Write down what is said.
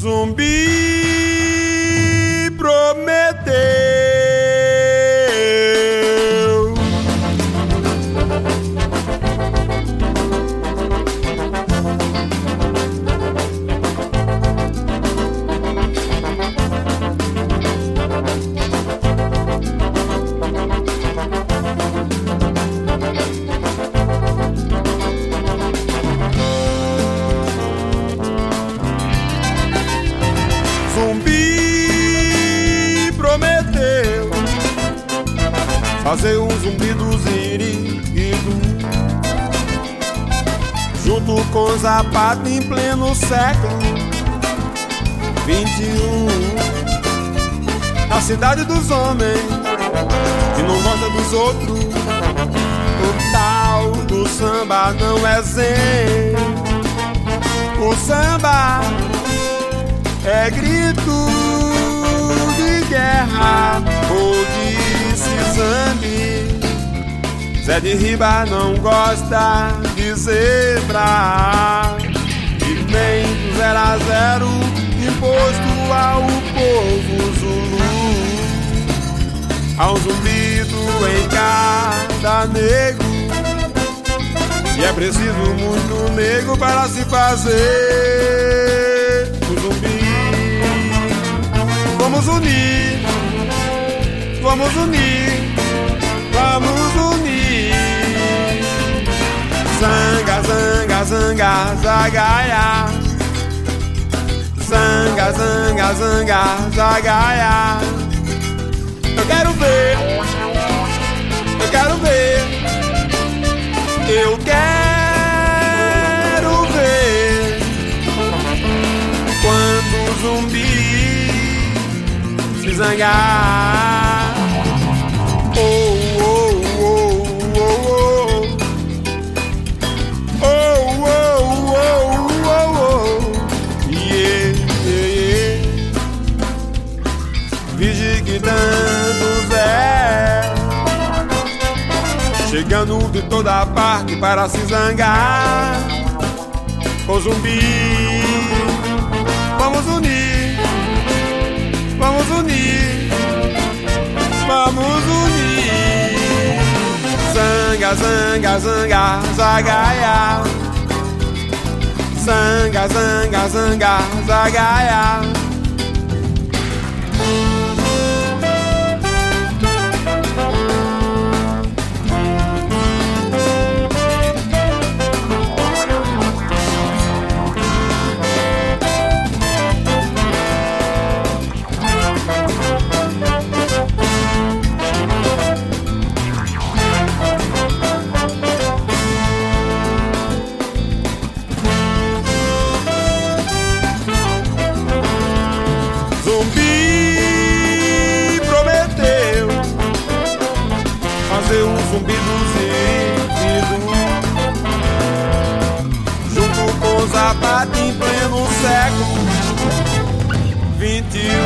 Zumbi prometeu. Zumbi prometeu fazer um zumbi do ziriguido, junto com Zapata em pleno século XXI, na cidade dos homens que não gosta dos outros. O tal do samba não é zen. O samba é grito de guerra ou de cisane. Zé de Riba não gosta de zebra e nem do 0 a 0 imposto ao povo Zulu. Há um zumbido em cada negro e é preciso muito negro para se fazer o zumbi. Vamos unir, vamos unir, vamos unir. Zanga, zanga, zanga, zagaia. Zanga, zanga, zanga, zagaia. Eu quero ver, eu quero ver, eu quero ver quando o zumbi se zangar. Oh, oh, oh, oh, oh. Oh, oh, oh, oh, oh. Yeah, yeah, yeah. Vigilando Zé, chegando de toda parte para se zangar com zumbi. Vamos unir, vamos unir, vamos unir. Zanga, zanga, zanga, zagaia. Zanga, zanga, zanga, zagaia. Zumbi prometeu fazer um zumbi do zumbido, junto com Zapata em pleno século XXI,